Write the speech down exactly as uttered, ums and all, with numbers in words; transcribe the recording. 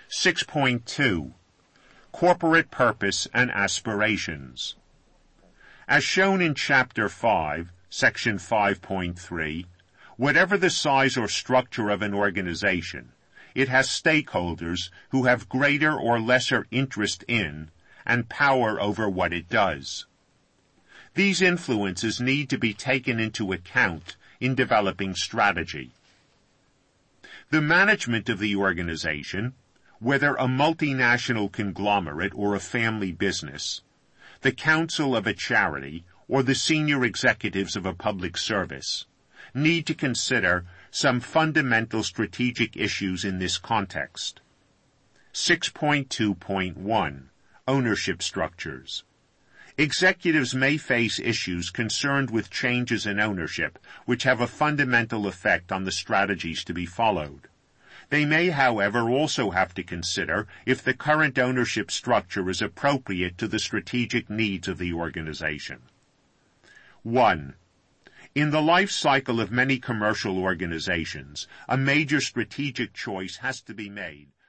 six point two. Corporate Purpose and Aspirations. As shown in Chapter five, Section five point three, whatever the size or structure of an organization, it has stakeholders who have greater or lesser interest in and power over what it does. These influences need to be taken into account in developing strategy. The management of the organization, whether a multinational conglomerate or a family business, the council of a charity, or the senior executives of a public service, need to consider some fundamental strategic issues in this context. six point two point one. Ownership structures. Executives may face issues concerned with changes in ownership which have a fundamental effect on the strategies to be followed. They may, however, also have to consider if the current ownership structure is appropriate to the strategic needs of the organization. one. In the life cycle of many commercial organizations, a major strategic choice has to be made